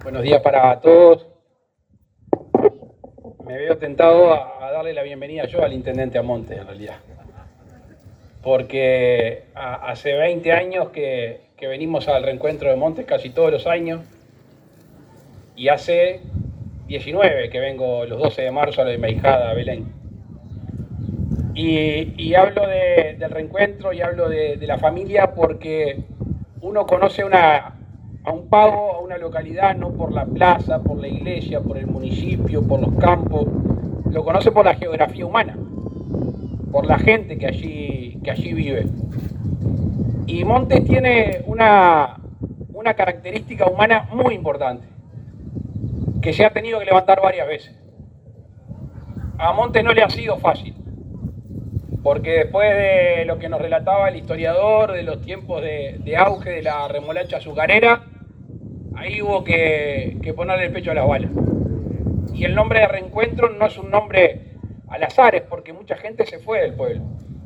Buenos días para todos. Me veo tentado a darle la bienvenida yo al intendente Amonte, en realidad. Porque hace 20 años que venimos al reencuentro de Montes, casi todos los años. Y hace 19 que vengo los 12 de marzo a la de mi ahijada Belén. Y hablo del reencuentro y hablo de la familia porque uno conoce a un pago, a una localidad, no por la plaza, por la iglesia, por el municipio, por los campos, lo conoce por la geografía humana, por la gente que allí vive. Y Montes tiene una característica humana muy importante, que se ha tenido que levantar varias veces. A Montes no le ha sido fácil, porque después de lo que nos relataba el historiador, de los tiempos de auge de la remolacha azucarera, ahí hubo que ponerle el pecho a las balas. Y el nombre de Reencuentro no es un nombre al azar, es porque mucha gente se fue del pueblo.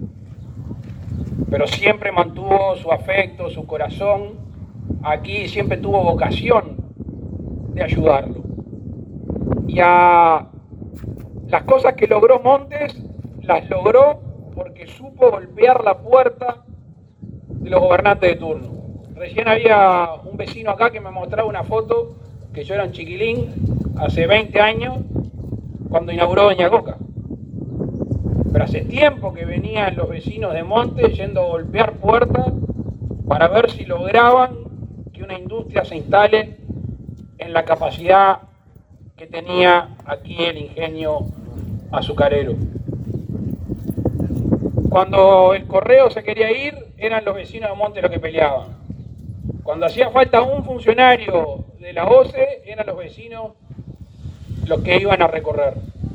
Pero siempre mantuvo su afecto, su corazón aquí, siempre tuvo vocación de ayudarlo. Y las cosas que logró Montes, las logró porque supo golpear la puerta de los gobernantes de turno. Recién había un vecino acá que me mostraba una foto que yo era un chiquilín hace 20 años cuando inauguró Doña Coca. Pero hace tiempo que venían los vecinos de Montes yendo a golpear puertas para ver si lograban que una industria se instale en la capacidad que tenía aquí el ingenio azucarero. Cuando el correo se quería ir, eran los vecinos de Montes los que peleaban. Cuando hacía falta un funcionario de la OCE, eran los vecinos los que iban a recorrer.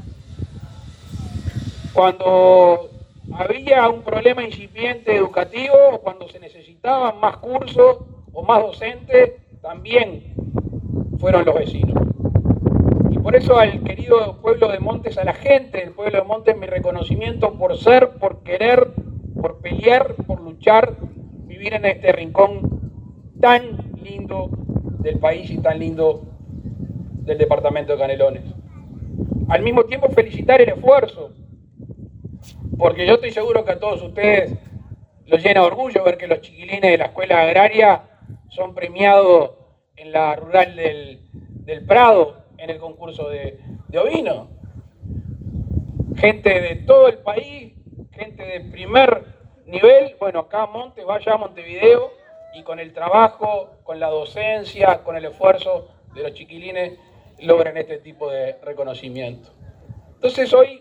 Cuando había un problema incipiente educativo, o cuando se necesitaban más cursos o más docentes, también fueron los vecinos. Y por eso al querido pueblo de Montes, a la gente del pueblo de Montes, mi reconocimiento por ser, por querer, por pelear, por luchar, vivir en este rincón tan lindo del país y tan lindo del departamento de Canelones. Al mismo tiempo felicitar el esfuerzo, porque yo estoy seguro que a todos ustedes los llena de orgullo ver que los chiquilines de la escuela agraria son premiados en la rural del Prado en el concurso de ovino. Gente de todo el país, gente de primer nivel. Bueno, acá Montes, vaya a Montevideo y con el trabajo, con la docencia, con el esfuerzo de los chiquilines logran este tipo de reconocimiento. Entonces hoy,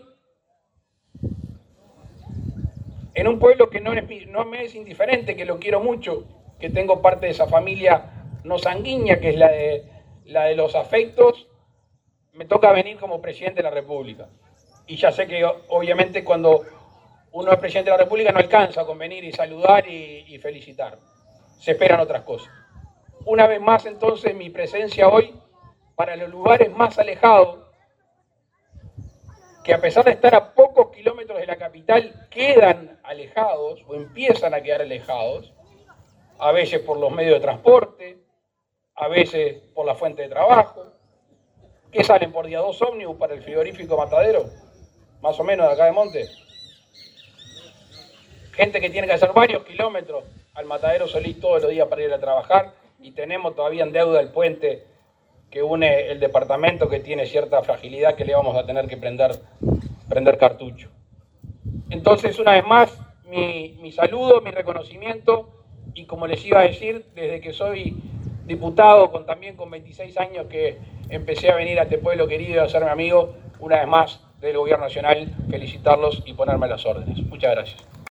en un pueblo que no me es indiferente, que lo quiero mucho, que tengo parte de esa familia no sanguínea, que es la de los afectos, me toca venir como presidente de la República. Y ya sé que obviamente cuando uno es presidente de la República no alcanza con venir y saludar y felicitar. Se esperan otras cosas. Una vez más entonces mi presencia hoy para los lugares más alejados, que a pesar de estar a pocos kilómetros de la capital, quedan alejados o empiezan a quedar alejados, a veces por los medios de transporte, a veces por la fuente de trabajo, que salen por día 2 ómnibus para el frigorífico Matadero, más o menos de acá de Montes. Gente que tiene que hacer varios kilómetros al Matadero Solís todos los días para ir a trabajar, y tenemos todavía en deuda el puente que une el departamento, que tiene cierta fragilidad que le vamos a tener que prender cartucho. Entonces, una vez más, mi saludo, mi reconocimiento, y como les iba a decir, desde que soy diputado, también con 26 años que empecé a venir a este pueblo querido y a hacerme amigo, una vez más del Gobierno Nacional, felicitarlos y ponerme a las órdenes. Muchas gracias.